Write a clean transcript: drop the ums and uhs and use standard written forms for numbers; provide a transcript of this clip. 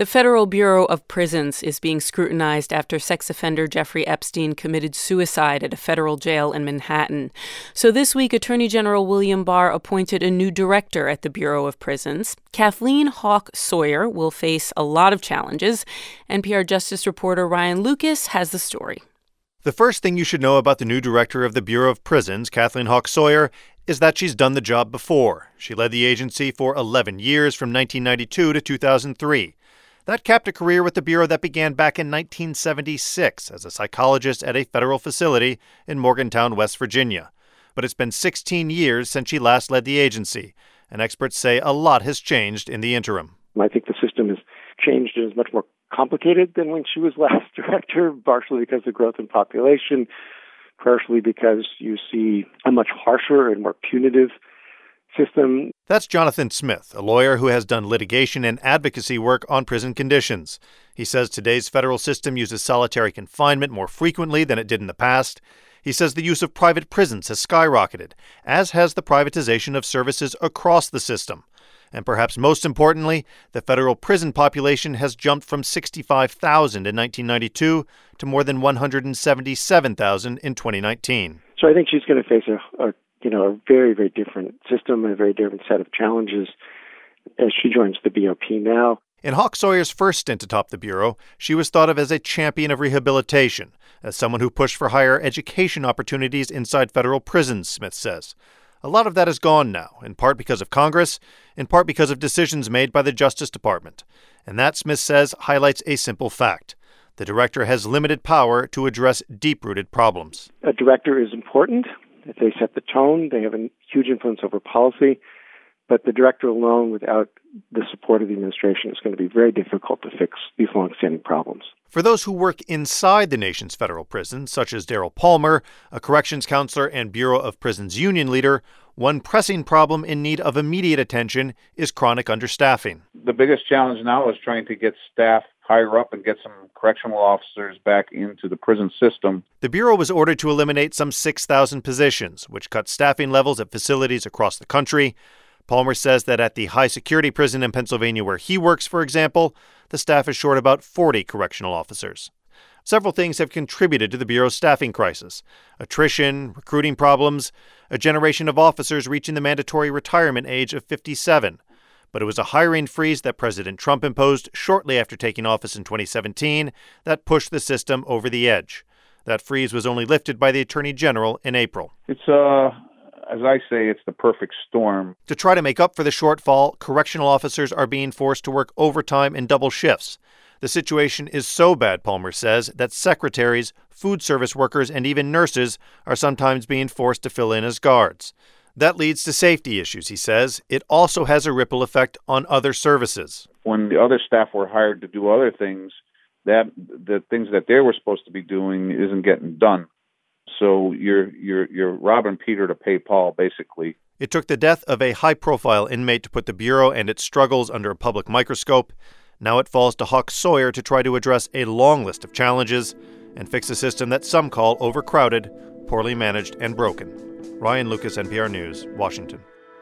The Federal Bureau of Prisons is being scrutinized after sex offender Jeffrey Epstein committed suicide at a federal jail in Manhattan. So this week, Attorney General William Barr appointed a new director at the Bureau of Prisons. Kathleen Hawk Sawyer will face a lot of challenges. NPR Justice reporter Ryan Lucas has the story. The first thing you should know about the new director of the Bureau of Prisons, Kathleen Hawk Sawyer, is that she's done the job before. She led the agency for 11 years, from 1992 to 2003. That capped a career with the Bureau that began back in 1976 as a psychologist at a federal facility in Morgantown, West Virginia. But it's been 16 years since she last led the agency, and experts say a lot has changed in the interim. I think the system has changed and is much more complicated than when she was last director, partially because of growth in population, partially because you see a much harsher and more punitive system. That's Jonathan Smith, a lawyer who has done litigation and advocacy work on prison conditions. He says today's federal system uses solitary confinement more frequently than it did in the past. He says the use of private prisons has skyrocketed, as has the privatization of services across the system. And perhaps most importantly, the federal prison population has jumped from 65,000 in 1992 to more than 177,000 in 2019. So I think she's going to face a very, very different system and a very different set of challenges as she joins the BOP now. In Hawk Sawyer's first stint atop the Bureau, she was thought of as a champion of rehabilitation, as someone who pushed for higher education opportunities inside federal prisons, Smith says. A lot of that is gone now, in part because of Congress, in part because of decisions made by the Justice Department. And that, Smith says, highlights a simple fact. The director has limited power to address deep-rooted problems. A director is important. If they set the tone, they have a huge influence over policy. But the director alone, without the support of the administration, is going to be very difficult to fix these longstanding problems. For those who work inside the nation's federal prisons, such as Daryl Palmer, a corrections counselor and Bureau of Prisons union leader, one pressing problem in need of immediate attention is chronic understaffing. The biggest challenge now is trying to get staff higher up and get some correctional officers back into the prison system. The Bureau was ordered to eliminate some 6,000 positions, which cut staffing levels at facilities across the country. Palmer says that at the high-security prison in Pennsylvania where he works, for example, the staff is short about 40 correctional officers. Several things have contributed to the Bureau's staffing crisis: attrition, recruiting problems, a generation of officers reaching the mandatory retirement age of 57. But it was a hiring freeze that President Trump imposed shortly after taking office in 2017 that pushed the system over the edge. That freeze was only lifted by the Attorney General in April. It's as I say, it's the perfect storm. To try to make up for the shortfall, correctional officers are being forced to work overtime and double shifts. The situation is so bad, Palmer says, that secretaries, food service workers, and even nurses are sometimes being forced to fill in as guards. That leads to safety issues, he says. It also has a ripple effect on other services. When the other staff were hired to do other things, that the things that they were supposed to be doing isn't getting done. So you're robbing Peter to pay Paul, basically. It took the death of a high-profile inmate to put the Bureau and its struggles under a public microscope. Now it falls to Hawk Sawyer to try to address a long list of challenges and fix a system that some call overcrowded, poorly managed, and broken. Ryan Lucas, NPR News, Washington.